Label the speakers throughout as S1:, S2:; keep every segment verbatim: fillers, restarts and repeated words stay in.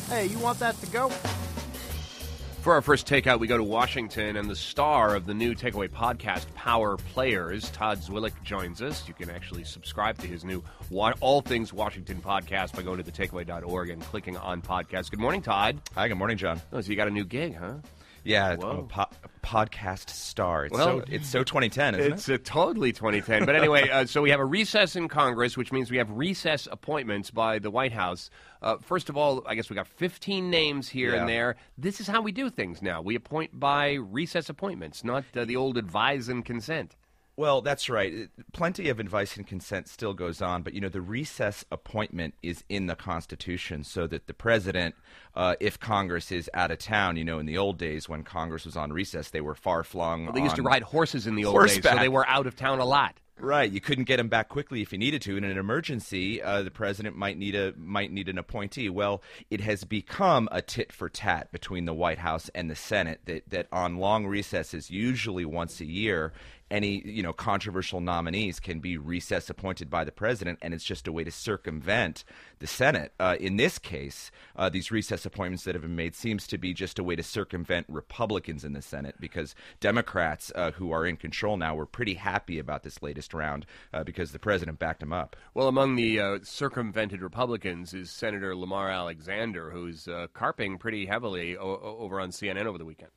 S1: Hey, you want that to go?
S2: For our first takeout, we go to Washington, and the star of the new Takeaway podcast, Power Players, Todd Zwillich, joins us. You can actually subscribe to his new All Things Washington podcast by going to the takeaway dot org and clicking on podcast. Good morning, Todd.
S3: Hi, good morning, John.
S2: Oh, so you got a new gig, huh?
S3: Yeah, I'm a, po- a podcast star. It's,
S2: well,
S3: so, it's so twenty ten, isn't
S2: it's
S3: it?
S2: It's totally twenty ten. But anyway, uh, so we have a recess in Congress, which means we have recess appointments by the White House. Uh, first of all, I guess we got fifteen names here
S3: yeah.
S2: and there. This is how we do things now. We appoint by recess appointments, not uh, the old advise and consent.
S3: Well, that's right. Plenty of advice and consent still goes on, but, you know, the recess appointment is in the Constitution so that the president, uh, if Congress is out of town, you know, in the old days when Congress was on recess, they were far-flung
S2: well, They used to ride horses in the old
S3: horseback.
S2: days, so they were out of town a lot.
S3: Right, you couldn't get them back quickly if you needed to. In an emergency, uh, the president might need a might need an appointee. Well, it has become a tit for tat between the White House and the Senate that that on long recesses, usually once a year, any you know controversial nominees can be recess appointed by the president, and it's just a way to circumvent the Senate. Uh, in this case, uh, these recess appointments that have been made seems to be just a way to circumvent Republicans in the Senate because Democrats uh, who are in control now were pretty happy about this latest round uh, because the president backed him up.
S2: Well, among the uh, circumvented Republicans is Senator Lamar Alexander, who's uh, carping pretty heavily o- over on C N N over the weekend.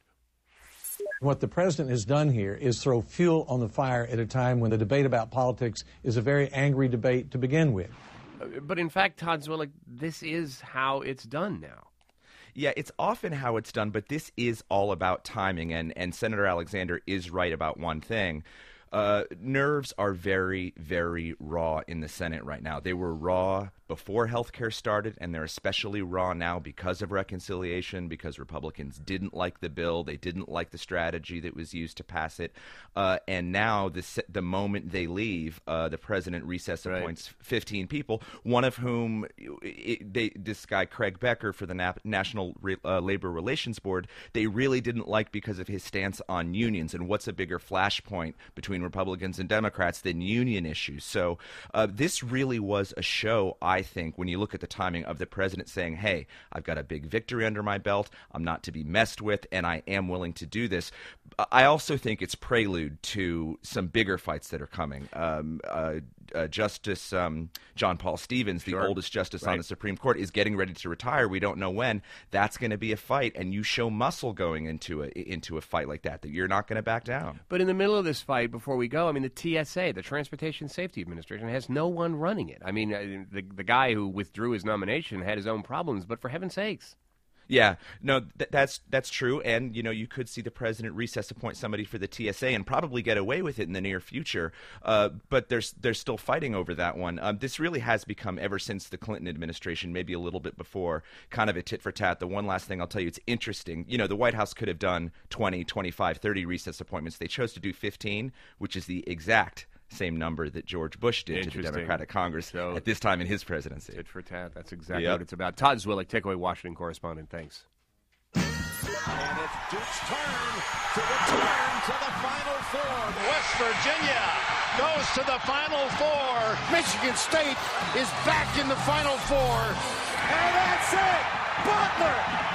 S4: What the president has done here is throw fuel on the fire at a time when the debate about politics is a very angry debate to begin with.
S2: Uh, but in fact, Todd Zwillich, this is how it's done now.
S3: Yeah, it's often how it's done, but this is all about timing, and, and Senator Alexander is right about one thing. Uh, nerves are very, very raw in the Senate right now. They were raw before health care started, and they're especially raw now because of reconciliation, because Republicans didn't like the bill. They didn't like the strategy that was used to pass it. Uh, and now, the, the moment they leave, uh, the president recess appoints right. fifteen people, one of whom, it, they, this guy Craig Becker for the Na- National Re- uh, Labor Relations Board, they really didn't like because of his stance on unions. And what's a bigger flashpoint between Republicans and Democrats than union issues? So uh, this really was a show, I think, when you look at the timing of the president saying, hey, I've got a big victory under my belt, I'm not to be messed with, and I am willing to do this. I also think it's prelude to some bigger fights that are coming. Um, uh, uh, Justice um, John Paul Stevens, the
S2: sure.
S3: oldest justice
S2: right.
S3: on the Supreme Court, is getting ready to retire. We don't know when. That's going to be a fight, and you show muscle going into a, into a fight like that, that you're not going to back down.
S2: But in the middle of this fight, before we go, I mean, the T S A, the Transportation Safety Administration, has no one running it. I mean, uh, the, the guy who withdrew his nomination had his own problems, but for heaven's sakes.
S3: Yeah, no, th- that's that's true, and you know you could see the president recess appoint somebody for the T S A and probably get away with it in the near future. Uh, but there's they're still fighting over that one. Um, this really has become, ever since the Clinton administration, maybe a little bit before, kind of a tit for tat. The one last thing I'll tell you, it's interesting. You know, the White House could have done twenty, twenty-five, thirty recess appointments. They chose to do fifteen, which is the exact same number that George Bush did to the Democratic Congress
S2: so,
S3: at this time in his presidency.
S2: Tit for tat. That's exactly
S3: yep.
S2: what it's about. Todd Zwillich, Takeaway Washington correspondent. Thanks.
S5: And it's Duke's turn to return to the Final Four. West Virginia goes to the Final Four. Michigan State is back in the Final Four. And that's it. Butler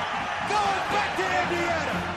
S5: going back to Indiana.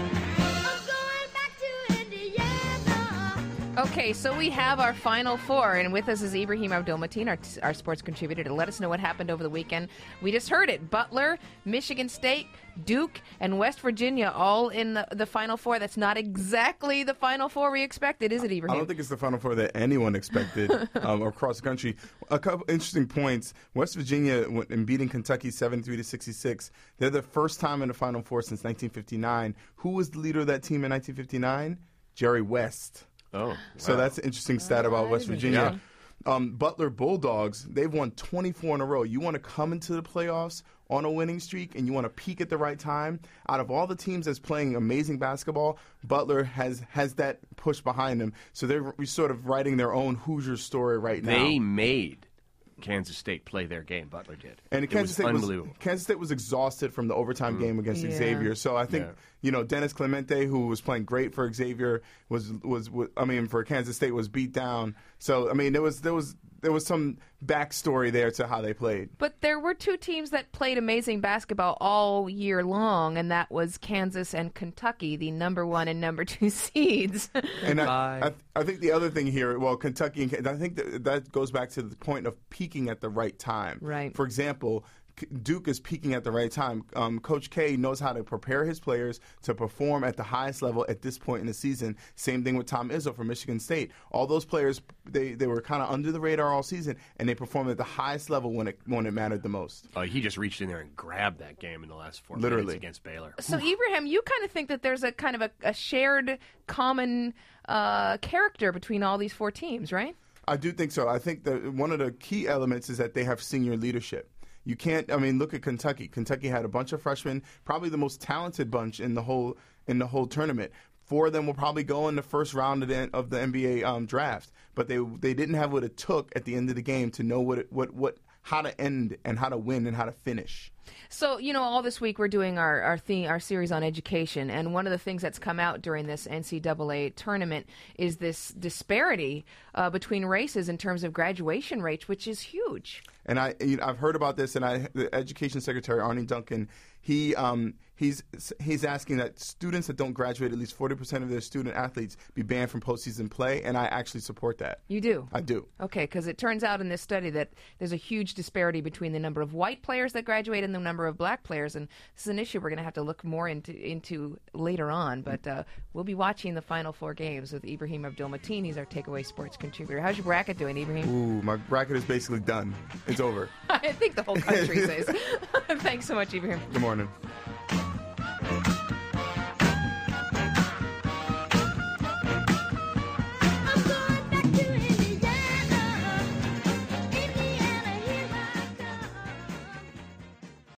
S6: Okay, so we have our Final Four, and with us is Ibrahim Abdul-Mateen, our, our sports contributor, to let us know what happened over the weekend. We just heard it. Butler, Michigan State, Duke, and West Virginia all in the, the Final Four. That's not exactly the Final Four we expected, is it, Ibrahim?
S7: I don't think it's the Final Four that anyone expected um, across the country. A couple interesting points. West Virginia, in beating Kentucky seventy-three to sixty-six, they're the first time in the Final Four since nineteen fifty-nine. Who was the leader of that team in nineteen fifty-nine? Jerry West.
S2: Oh, wow.
S7: So that's an interesting stat about West Virginia. Um, Butler Bulldogs, they've won twenty-four in a row. You want to come into the playoffs on a winning streak and you want to peak at the right time. Out of all the teams that's playing amazing basketball, Butler has has that push behind them. So they're sort of writing their own Hoosier story right now.
S2: They made Kansas State play their game. Butler did.
S7: And
S2: it
S7: Kansas
S2: was
S7: State
S2: unbelievable.
S7: Was, Kansas State was exhausted from the overtime mm. game against
S6: yeah.
S7: Xavier. So I think,
S2: yeah.
S7: You know, Dennis Clemente, who was playing great for Xavier, was was, was I mean, for Kansas State, was beat down. So I mean, there was there was there was some backstory there to how they played.
S6: But there were two teams that played amazing basketball all year long, and that was Kansas and Kentucky, the number one and number two seeds.
S7: And I, I, th- I think the other thing here, well, Kentucky, and I think that, that goes back to the point of peaking at the right time.
S6: Right.
S7: For example, Duke is peaking at the right time. Um, Coach K knows how to prepare his players to perform at the highest level at this point in the season. Same thing with Tom Izzo from Michigan State. All those players, they, they were kind of under the radar all season, and they performed at the highest level when it when it mattered the most.
S2: Oh, he just reached in there and grabbed that game in the last four
S7: Literally.
S2: minutes against Baylor.
S6: So, Ibrahim, you kind of think that there's a kind of a, a shared common uh, character between all these four teams, right?
S7: I do think so. I think that one of the key elements is that they have senior leadership. You can't. I mean, look at Kentucky. Kentucky had a bunch of freshmen, probably the most talented bunch in the whole in the whole tournament. Four of them will probably go in the first round of the, of the N B A um, draft, but they they didn't have what it took at the end of the game to know what it, what what how to end and how to win and how to finish.
S6: So, you know, all this week we're doing our our, theme, our series on education, and one of the things that's come out during this N C double A tournament is this disparity uh, between races in terms of graduation rates, which is huge.
S7: And I, you know, I've heard about this, and I, the Education Secretary, Arne Duncan, he um, he's he's asking that students that don't graduate, at least forty percent of their student athletes, be banned from postseason play, and I actually support that.
S6: You do?
S7: I do.
S6: Okay, because it turns out in this study that there's a huge disparity between the number of white players that graduate and the number of black players, and this is an issue we're going to have to look more into into later on, but uh, we'll be watching the Final Four games with Ibrahim Abdul-Mateen. He's our Takeaway Sports contributor. How's your bracket doing, Ibrahim?
S7: Ooh, my bracket is basically done. It's over.
S6: I think the whole country says. Thanks so much, Ibrahim.
S7: Good morning.